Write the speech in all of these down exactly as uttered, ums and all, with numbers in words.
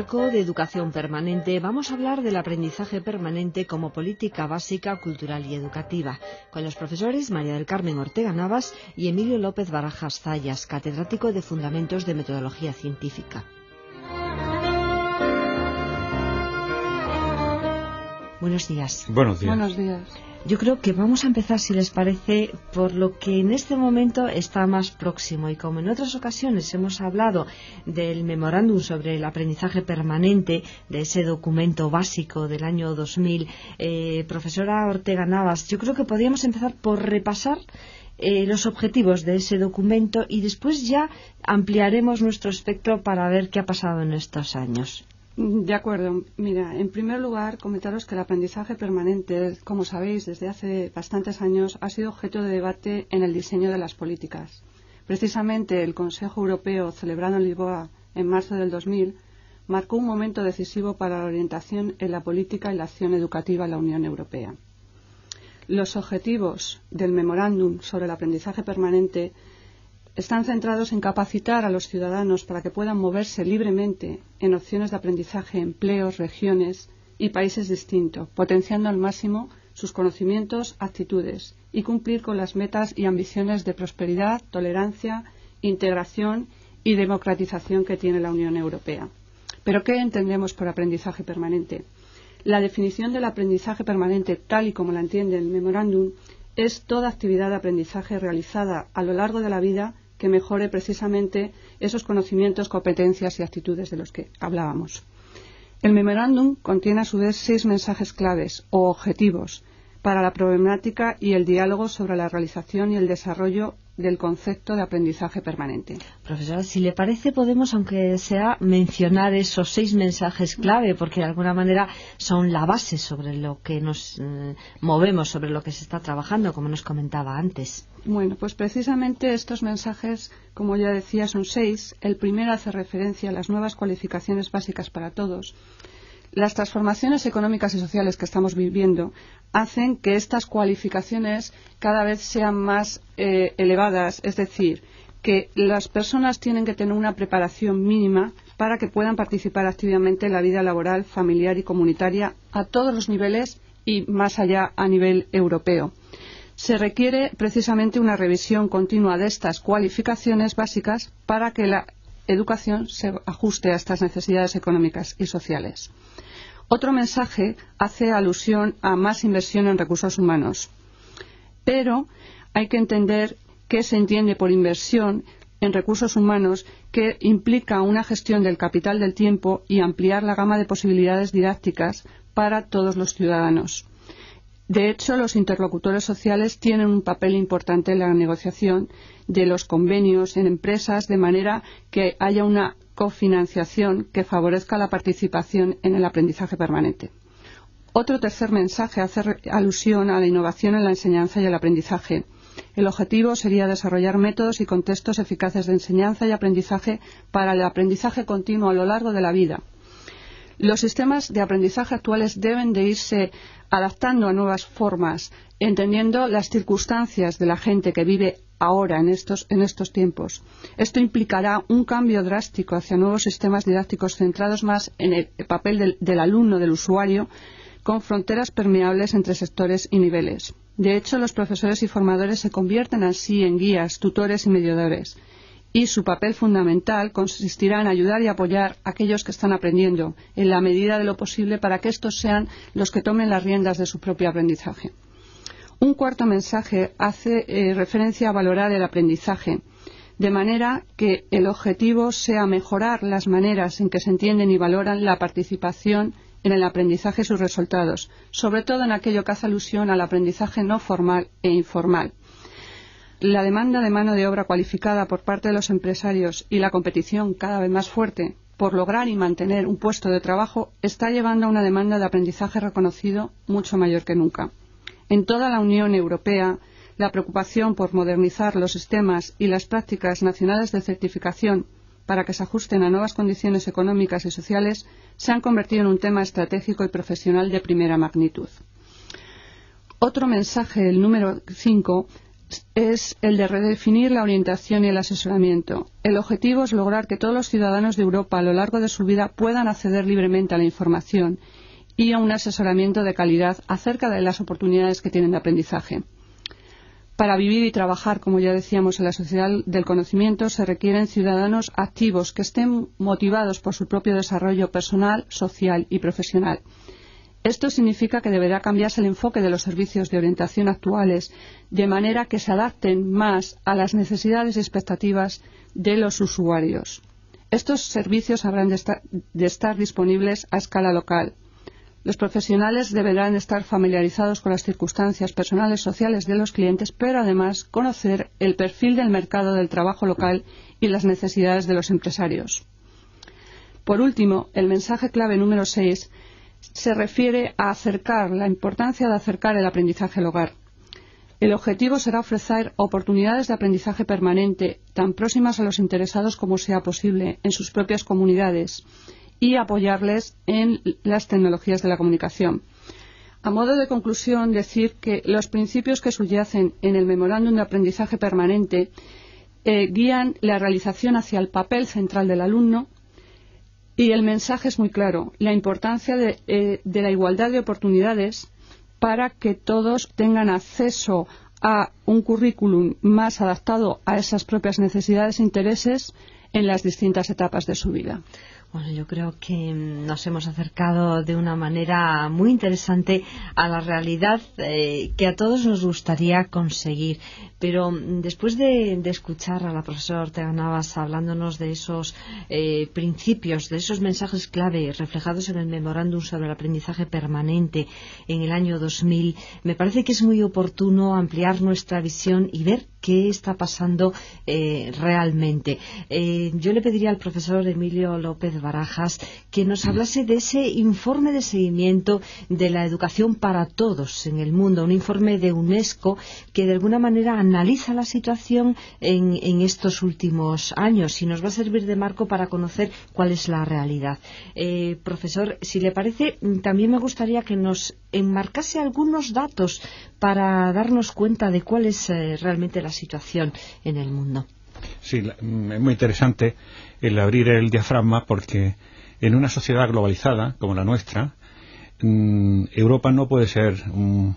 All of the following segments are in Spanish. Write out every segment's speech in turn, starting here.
marco de educación permanente vamos a hablar del aprendizaje permanente como política básica, cultural y educativa, con los profesores María del Carmen Ortega Navas y Emilio López Barajas Zayas, catedrático de Fundamentos de Metodología Científica. Buenos días. Buenos días. Buenos días. Yo creo que vamos a empezar, si les parece, por lo que en este momento está más próximo. Y como en otras ocasiones hemos hablado del memorándum sobre el aprendizaje permanente, de ese documento básico del año dos mil, eh, profesora Ortega Navas, yo creo que podríamos empezar por repasar eh, los objetivos de ese documento y después ya ampliaremos nuestro espectro para ver qué ha pasado en estos años. De acuerdo. Mira, en primer lugar, comentaros que el aprendizaje permanente, como sabéis, desde hace bastantes años ha sido objeto de debate en el diseño de las políticas. Precisamente el Consejo Europeo, celebrado en Lisboa en marzo del dos mil, marcó un momento decisivo para la orientación en la política y la acción educativa en la Unión Europea. Los objetivos del memorándum sobre el aprendizaje permanente están centrados en capacitar a los ciudadanos para que puedan moverse libremente en opciones de aprendizaje, empleos, regiones y países distintos, potenciando al máximo sus conocimientos, actitudes y cumplir con las metas y ambiciones de prosperidad, tolerancia, integración y democratización que tiene la Unión Europea. ¿Pero qué entendemos por aprendizaje permanente? La definición del aprendizaje permanente, tal y como la entiende el memorándum, es toda actividad de aprendizaje realizada a lo largo de la vida que mejore precisamente esos conocimientos, competencias y actitudes de los que hablábamos. El memorándum contiene a su vez seis mensajes claves o objetivos para la problemática y el diálogo sobre la realización y el desarrollo del concepto de aprendizaje permanente. Profesora, si le parece, podemos, aunque sea, mencionar esos seis mensajes clave, porque de alguna manera son la base sobre lo que nos eh, movemos, sobre lo que se está trabajando, como nos comentaba antes. Bueno, pues precisamente estos mensajes, como ya decía, son seis. El primero hace referencia a las nuevas cualificaciones básicas para todos. Las transformaciones económicas y sociales que estamos viviendo hacen que estas cualificaciones cada vez sean más eh, elevadas, es decir, que las personas tienen que tener una preparación mínima para que puedan participar activamente en la vida laboral, familiar y comunitaria a todos los niveles y más allá a nivel europeo. Se requiere precisamente una revisión continua de estas cualificaciones básicas para que la educación se ajuste a estas necesidades económicas y sociales. Otro mensaje hace alusión a más inversión en recursos humanos, pero hay que entender qué se entiende por inversión en recursos humanos, que implica una gestión del capital del tiempo y ampliar la gama de posibilidades didácticas para todos los ciudadanos. De hecho, los interlocutores sociales tienen un papel importante en la negociación de los convenios en empresas, de manera que haya una cofinanciación que favorezca la participación en el aprendizaje permanente. Otro tercer mensaje hace alusión a la innovación en la enseñanza y el aprendizaje. El objetivo sería desarrollar métodos y contextos eficaces de enseñanza y aprendizaje para el aprendizaje continuo a lo largo de la vida. Los sistemas de aprendizaje actuales deben de irse adaptando a nuevas formas, entendiendo las circunstancias de la gente que vive ahora en estos, en estos tiempos. Esto implicará un cambio drástico hacia nuevos sistemas didácticos centrados más en el papel del, del alumno, del usuario, con fronteras permeables entre sectores y niveles. De hecho, los profesores y formadores se convierten así en guías, tutores y mediadores. Y su papel fundamental consistirá en ayudar y apoyar a aquellos que están aprendiendo, en la medida de lo posible, para que estos sean los que tomen las riendas de su propio aprendizaje. Un cuarto mensaje hace eh, referencia a valorar el aprendizaje, de manera que el objetivo sea mejorar las maneras en que se entienden y valoran la participación en el aprendizaje y sus resultados, sobre todo en aquello que hace alusión al aprendizaje no formal e informal. La demanda de mano de obra cualificada por parte de los empresarios y la competición cada vez más fuerte por lograr y mantener un puesto de trabajo está llevando a una demanda de aprendizaje reconocido mucho mayor que nunca. En toda la Unión Europea, la preocupación por modernizar los sistemas y las prácticas nacionales de certificación para que se ajusten a nuevas condiciones económicas y sociales se han convertido en un tema estratégico y profesional de primera magnitud. Otro mensaje, el número cinco, es el de redefinir la orientación y el asesoramiento. El objetivo es lograr que todos los ciudadanos de Europa a lo largo de su vida puedan acceder libremente a la información y a un asesoramiento de calidad acerca de las oportunidades que tienen de aprendizaje. Para vivir y trabajar, como ya decíamos, en la sociedad del conocimiento se requieren ciudadanos activos que estén motivados por su propio desarrollo personal, social y profesional. Esto significa que deberá cambiarse el enfoque de los servicios de orientación actuales de manera que se adapten más a las necesidades y expectativas de los usuarios. Estos servicios habrán de estar, de estar disponibles a escala local. Los profesionales deberán estar familiarizados con las circunstancias personales y sociales de los clientes, pero además conocer el perfil del mercado del trabajo local y las necesidades de los empresarios. Por último, el mensaje clave número seis se refiere a acercar, la importancia de acercar el aprendizaje al hogar. El objetivo será ofrecer oportunidades de aprendizaje permanente, tan próximas a los interesados como sea posible, en sus propias comunidades, y apoyarles en las tecnologías de la comunicación. A modo de conclusión, decir que los principios que subyacen en el Memorándum de Aprendizaje Permanente eh, guían la realización hacia el papel central del alumno, y el mensaje es muy claro, la importancia de, eh, de la igualdad de oportunidades para que todos tengan acceso a un currículum más adaptado a esas propias necesidades e intereses en las distintas etapas de su vida. Bueno, yo creo que nos hemos acercado de una manera muy interesante a la realidad eh, que a todos nos gustaría conseguir. Pero después de, de escuchar a la profesora Ortega Navas hablándonos de esos eh, principios, de esos mensajes clave reflejados en el memorándum sobre el aprendizaje permanente en el año dos mil, me parece que es muy oportuno ampliar nuestra visión y ver qué está pasando eh, realmente. Eh, yo le pediría al profesor Emilio López Barajas que nos hablase de ese informe de seguimiento de la educación para todos en el mundo, un informe de UNESCO que de alguna manera analiza la situación en, en estos últimos años y nos va a servir de marco para conocer cuál es la realidad. Eh, profesor, si le parece, también me gustaría que nos enmarcase algunos datos para darnos cuenta de cuál es eh, realmente la situación en el mundo. Sí, es muy interesante el abrir el diafragma porque en una sociedad globalizada como la nuestra, mmm, Europa no puede ser un,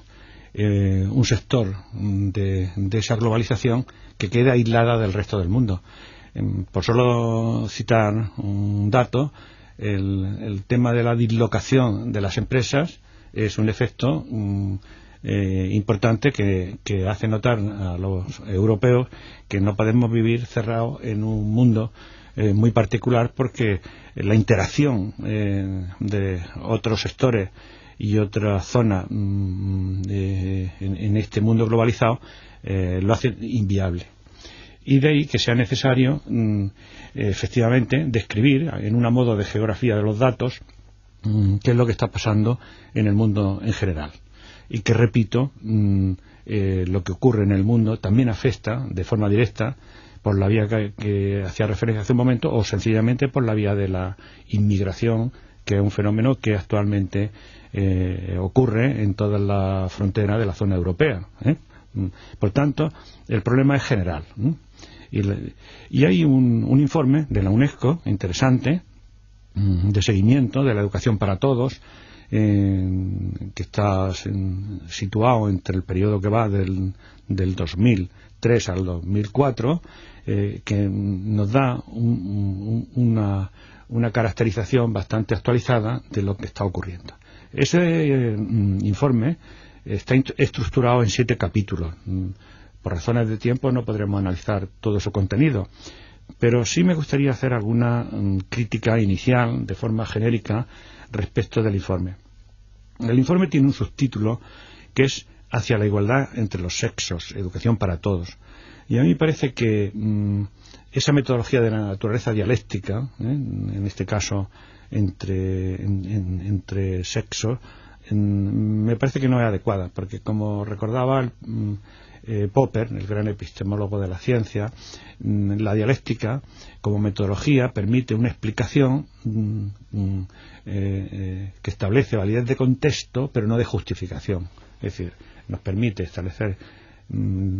eh, un sector de, de esa globalización que quede aislada del resto del mundo. Eh, por solo citar un dato, el, el tema de la dislocación de las empresas es un efecto mmm, Eh, importante que, que hace notar a los europeos que no podemos vivir cerrados en un mundo eh, muy particular porque la interacción eh, de otros sectores y otras zonas mmm, de, en, en este mundo globalizado eh, lo hace inviable. Y de ahí que sea necesario mmm, efectivamente describir en un modo de geografía de los datos mmm, qué es lo que está pasando en el mundo en general. Y que, repito, mmm, eh, lo que ocurre en el mundo también afecta de forma directa por la vía que, que hacía referencia hace un momento o sencillamente por la vía de la inmigración, que es un fenómeno que actualmente eh, ocurre en toda la frontera de la zona europea. ¿eh? Por tanto, el problema es general. ¿eh? Y, le, y hay un, un informe de la UNESCO interesante mmm, de seguimiento de la educación para todos, Eh, que está en, situado entre el periodo que va del, del dos mil tres al dos mil cuatro, eh, que nos da un, un, una, una caracterización bastante actualizada de lo que está ocurriendo. Ese eh, informe está estructurado en siete capítulos. Por razones de tiempo no podremos analizar todo su contenido, pero sí me gustaría hacer alguna um, crítica inicial de forma genérica respecto del informe. El informe tiene un subtítulo que es Hacia la igualdad entre los sexos, educación para todos. Y a mí me parece que mmm, esa metodología de la naturaleza dialéctica, ¿eh? en este caso entre, en, en, entre sexos, en, me parece que no es adecuada, porque como recordaba el, eh, Popper, el gran epistemólogo de la ciencia, la dialéctica como metodología permite una explicación mm, mm, eh, eh, que establece validez de contexto pero no de justificación. Es decir, nos permite establecer mm,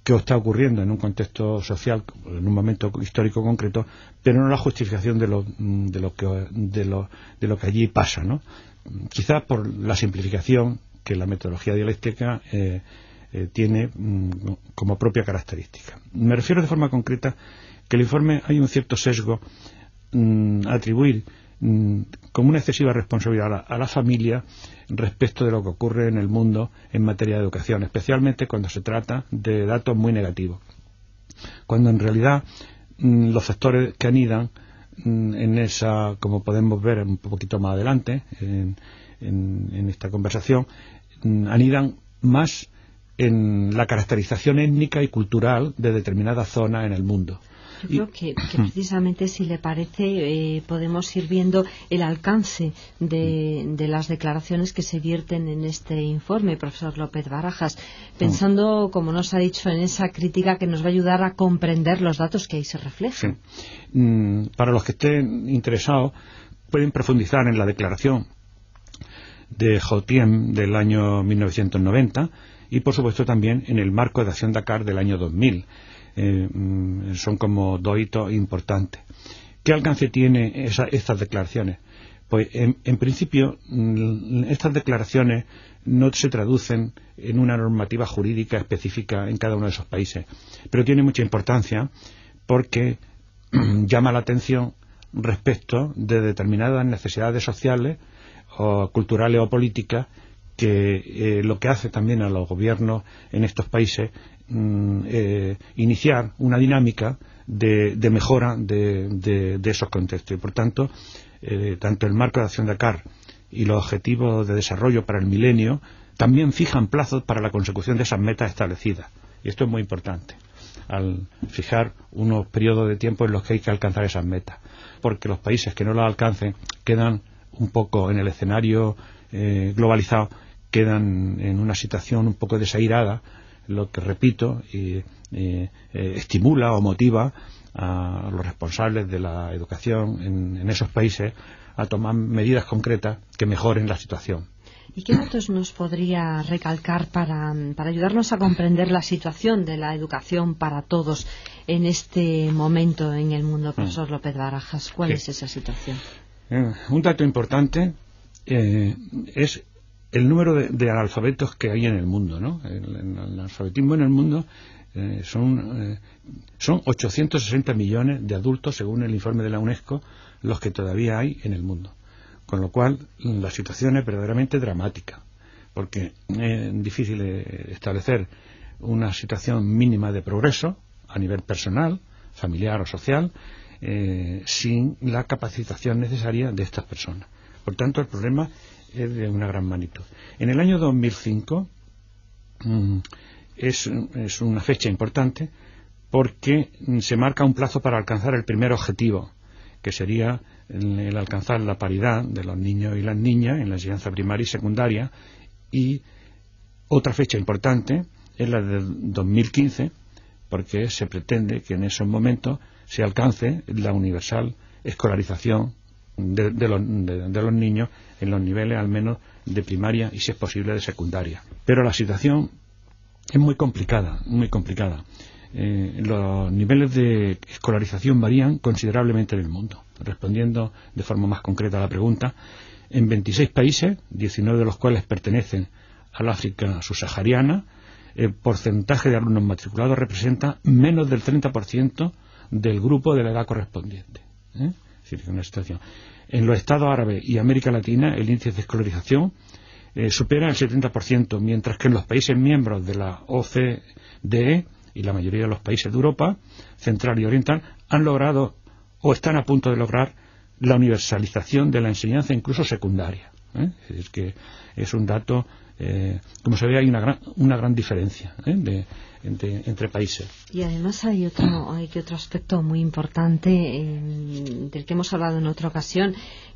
que está ocurriendo en un contexto social, en un momento histórico concreto, pero no la justificación de lo, de lo, que, de lo, de lo que allí pasa, ¿no? Quizás por la simplificación que la metodología dialéctica eh, eh, tiene mm, como propia característica. Me refiero de forma concreta que el informe hay un cierto sesgo mm, a atribuir mm, como una excesiva responsabilidad a la, a la familia respecto de lo que ocurre en el mundo en materia de educación, especialmente cuando se trata de datos muy negativos, cuando en realidad mm, los factores que anidan mm, en esa, como podemos ver un poquito más adelante en, en, en esta conversación, mm, anidan más en la caracterización étnica y cultural de determinadas zonas en el mundo. Yo creo que, que precisamente, si le parece, eh, podemos ir viendo el alcance de, de las declaraciones que se vierten en este informe, profesor López Barajas, pensando, como nos ha dicho, en esa crítica que nos va a ayudar a comprender los datos que ahí se reflejan. Sí. Mm, para los que estén interesados, pueden profundizar en la declaración de Jautien del año mil novecientos noventa y, por supuesto, también en el marco de acción Dakar del año dos mil. Eh, son como dos hitos importantes. ¿Qué alcance tienen esa, estas declaraciones? Pues en, en principio estas declaraciones no se traducen en una normativa jurídica específica en cada uno de esos países, pero tiene mucha importancia porque llama la atención respecto de determinadas necesidades sociales o culturales o políticas que eh, lo que hace también a los gobiernos en estos países mm, eh, iniciar una dinámica de, de mejora de, de, de esos contextos. Y por tanto, eh, tanto el marco de acción Dakar y los objetivos de desarrollo para el milenio también fijan plazos para la consecución de esas metas establecidas. Y esto es muy importante, al fijar unos periodos de tiempo en los que hay que alcanzar esas metas, porque los países que no las alcancen quedan un poco en el escenario eh, globalizado, quedan en una situación un poco desairada, lo que, repito, eh, eh, estimula o motiva a los responsables de la educación en, en esos países a tomar medidas concretas que mejoren la situación. ¿Y qué datos nos podría recalcar para, para ayudarnos a comprender la situación de la educación para todos en este momento en el mundo, profesor mm. López Barajas? ¿Cuál sí. es esa situación? Eh, un dato importante eh, es el número de, de analfabetos que hay en el mundo, ¿no? El, el analfabetismo en el mundo eh, son, eh, son ochocientos sesenta millones de adultos, según el informe de la UNESCO, los que todavía hay en el mundo. Con lo cual, la situación es verdaderamente dramática, porque es difícil establecer una situación mínima de progreso a nivel personal, familiar o social, eh, sin la capacitación necesaria de estas personas. Por tanto, el problema es de una gran magnitud. En el año dos mil cinco mmm, es, es una fecha importante porque se marca un plazo para alcanzar el primer objetivo, que sería el, el alcanzar la paridad de los niños y las niñas en la enseñanza primaria y secundaria, y otra fecha importante es la de dos mil quince, porque se pretende que en esos momentos se alcance la universal escolarización de, de, los, de, de los niños en los niveles al menos de primaria y, si es posible, de secundaria. Pero la situación es muy complicada, muy complicada. Eh, los niveles de escolarización varían considerablemente en el mundo. Respondiendo de forma más concreta a la pregunta, en veintiséis países, diecinueve de los cuales pertenecen al África subsahariana, el porcentaje de alumnos matriculados representa menos del treinta por ciento del grupo de la edad correspondiente. ¿Eh? Es decir, una situación. En los Estados Árabes y América Latina, el índice de escolarización eh, supera el setenta por ciento, mientras que en los países miembros de la O C D E y la mayoría de los países de Europa Central y Oriental han logrado o están a punto de lograr la universalización de la enseñanza, incluso secundaria. ¿eh? Es decir, que es un dato, eh, como se ve, hay una gran, una gran diferencia ¿eh? de, entre, entre países. Y además hay otro, hay otro aspecto muy importante eh, del que hemos hablado en otra ocasión,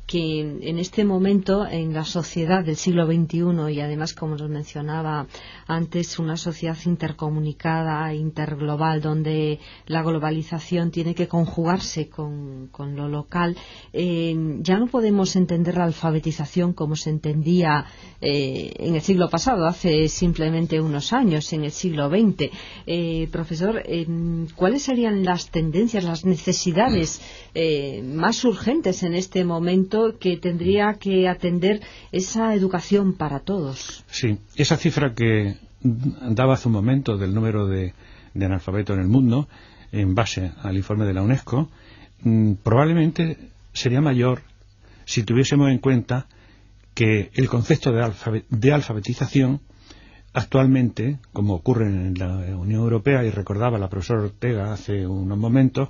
que en este momento en la sociedad del siglo veintiuno, y además, como nos mencionaba antes, una sociedad intercomunicada, interglobal, donde la globalización tiene que conjugarse con, con lo local, eh, ya no podemos entender la alfabetización como se entendía eh, en el siglo pasado, hace simplemente unos años, en el siglo veinte. Eh, profesor, eh, ¿cuáles serían las tendencias, las necesidades eh, más urgentes en este momento que tendría que atender esa educación para todos? Sí, esa cifra que daba hace un momento del número de, de analfabetos en el mundo, en base al informe de la UNESCO, mmm, probablemente sería mayor si tuviésemos en cuenta que el concepto de, alfabet de alfabetización actualmente, como ocurre en la Unión Europea, y recordaba la profesora Ortega hace unos momentos,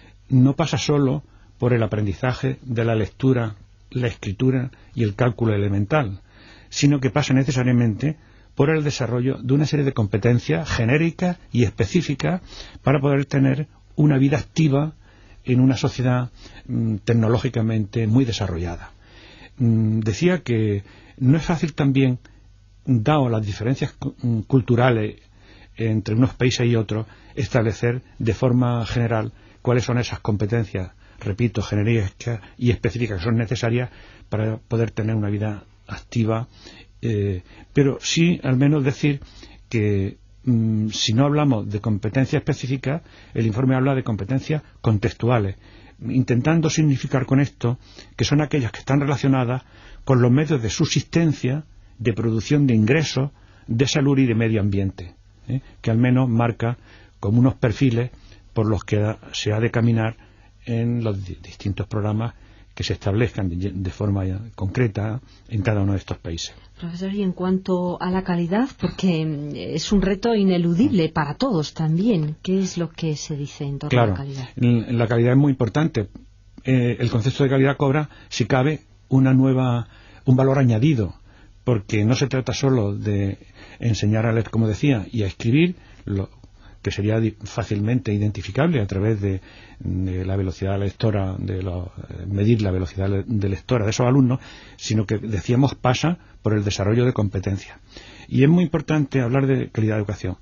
no pasa solo por el aprendizaje de la lectura, la escritura y el cálculo elemental, sino que pasa necesariamente por el desarrollo de una serie de competencias genéricas y específicas para poder tener una vida activa en una sociedad mmm, tecnológicamente muy desarrollada. Mmm, decía que no es fácil también, dado las diferencias culturales entre unos países y otros, establecer de forma general cuáles son esas competencias, repito, genéricas y específicas que son necesarias para poder tener una vida activa, eh, pero sí al menos decir que mmm, si no hablamos de competencias específicas, el informe habla de competencias contextuales, intentando significar con esto que son aquellas que están relacionadas con los medios de subsistencia, de producción de ingresos, de salud y de medio ambiente, ¿eh? que al menos marca como unos perfiles por los que da, se ha de caminar en los di distintos programas que se establezcan de, de forma concreta en cada uno de estos países. Profesor, y en cuanto a la calidad, porque es un reto ineludible para todos también, ¿qué es lo que se dice en torno claro, a la calidad? Claro, la calidad es muy importante. Eh, el concepto de calidad cobra, si cabe, una nueva, un valor añadido, porque no se trata solo de enseñar a leer, como decía, y a escribir, lo que sería fácilmente identificable a través de, de la velocidad lectora, de lo, medir la velocidad de lectora de esos alumnos, sino que, decíamos, pasa por el desarrollo de competencias. Y es muy importante hablar de calidad de educación.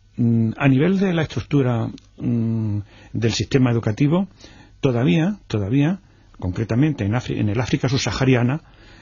A nivel de la estructura mm, del sistema educativo, todavía, todavía, concretamente en, Afri- en el África subsahariana,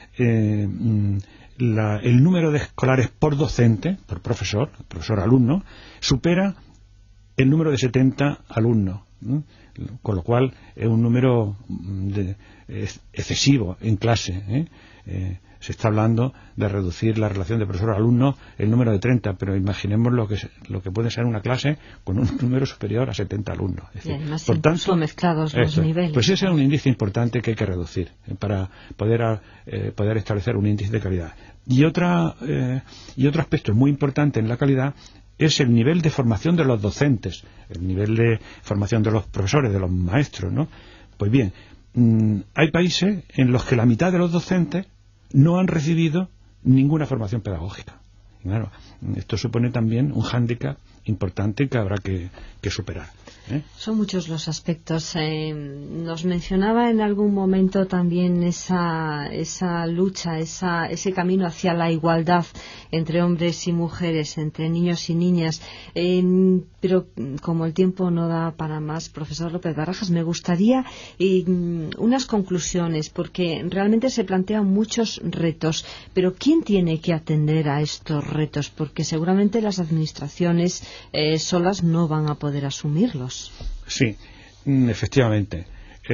eh, mm, La, el número de escolares por docente, por profesor, profesor alumno, supera el número de setenta alumnos, ¿no? Con lo cual es un número de, es excesivo en clase, ¿eh? Eh, se está hablando de reducir la relación de profesor-alumno el número de treinta, pero imaginemos lo que, lo que puede ser una clase con un número superior a setenta alumnos. Es decir, y además por tanto, mezclados los eso, niveles. Pues ese es un índice importante que hay que reducir eh, para poder, eh, poder establecer un índice de calidad. Y, otra, eh, y otro aspecto muy importante en la calidad es el nivel de formación de los docentes, el nivel de formación de los profesores, de los maestros, ¿no? Pues bien, mmm, hay países en los que la mitad de los docentes no han recibido ninguna formación pedagógica. Y claro, esto supone también un hándicap importante que habrá que, que superar, ¿eh? Son muchos los aspectos. Eh, nos mencionaba en algún momento también esa, esa lucha, esa, ese camino hacia la igualdad entre hombres y mujeres, entre niños y niñas. Eh, pero como el tiempo no da para más, profesor López Barajas, me gustaría eh, unas conclusiones, porque realmente se plantean muchos retos. Pero ¿quién tiene que atender a estos retos? Porque seguramente las administraciones eh, solas no van a poder asumirlos. Sí, efectivamente.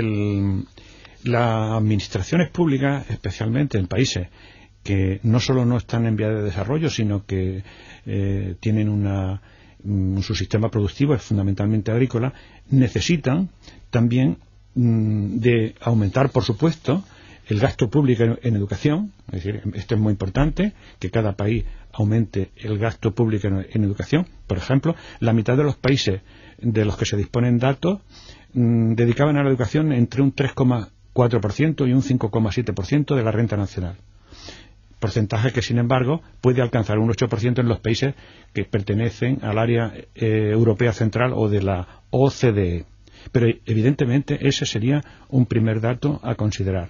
El, las administraciones públicas, especialmente en países que no solo no están en vía de desarrollo, sino que eh, tienen una, un, su sistema productivo es fundamentalmente agrícola, necesitan también mm, de aumentar, por supuesto, el gasto público en, en educación. Es decir, esto es muy importante, que cada país aumente el gasto público en, en educación. Por ejemplo, la mitad de los países de los que se disponen datos mmm, dedicaban a la educación entre un tres coma cuatro por ciento y un cinco coma siete por ciento de la renta nacional. Porcentaje que, sin embargo, puede alcanzar un ocho por ciento en los países que pertenecen al área eh, europea central o de la O C D E. Pero, evidentemente, ese sería un primer dato a considerar,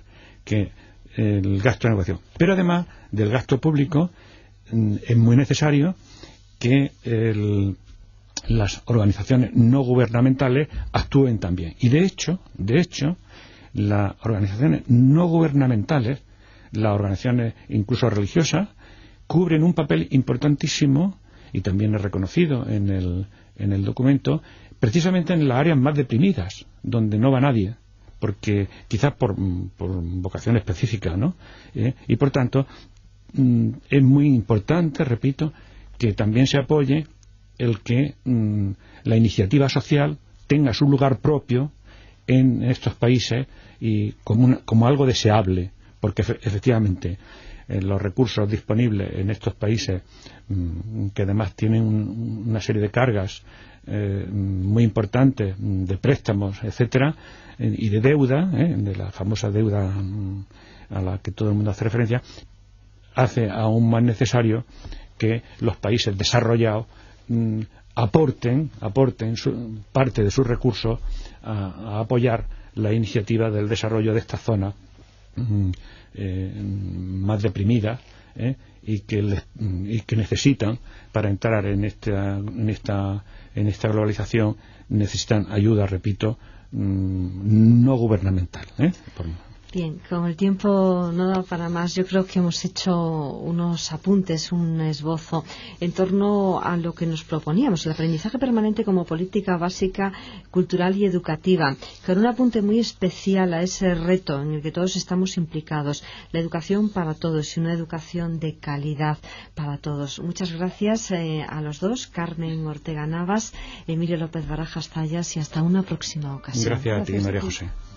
que el gasto en educación. Pero además del gasto público, es muy necesario que el, las organizaciones no gubernamentales actúen también. Y de hecho, de hecho, las organizaciones no gubernamentales, las organizaciones incluso religiosas, cubren un papel importantísimo, y también es reconocido en el, en el documento, precisamente en las áreas más deprimidas, donde no va nadie, porque quizás por, por vocación específica, ¿no? ¿Eh? Y por tanto, mm, es muy importante, repito, que también se apoye el que mm, la iniciativa social tenga su lugar propio en estos países y como, una, como algo deseable, porque efectivamente eh, los recursos disponibles en estos países, mmm, que además tienen un, una serie de cargas eh, muy importantes, de préstamos, etcétera, eh, y de deuda, eh, de la famosa deuda mmm, a la que todo el mundo hace referencia, hace aún más necesario que los países desarrollados mmm, aporten, aporten su, parte de sus recursos a, a apoyar la iniciativa del desarrollo de estas zonas mmm, eh, más deprimidas eh, y, que les, y que necesitan, para entrar en esta, en esta, en esta globalización, necesitan ayuda, repito, mmm, no gubernamental. ¿eh? Por, Bien, como el tiempo no da para más, yo creo que hemos hecho unos apuntes, un esbozo en torno a lo que nos proponíamos, el aprendizaje permanente como política básica, cultural y educativa, con un apunte muy especial a ese reto en el que todos estamos implicados, la educación para todos y una educación de calidad para todos. Muchas gracias eh, a los dos, Carmen Ortega Navas, Emilio López Barajas Zayas, y hasta una próxima ocasión. Gracias a ti, María José.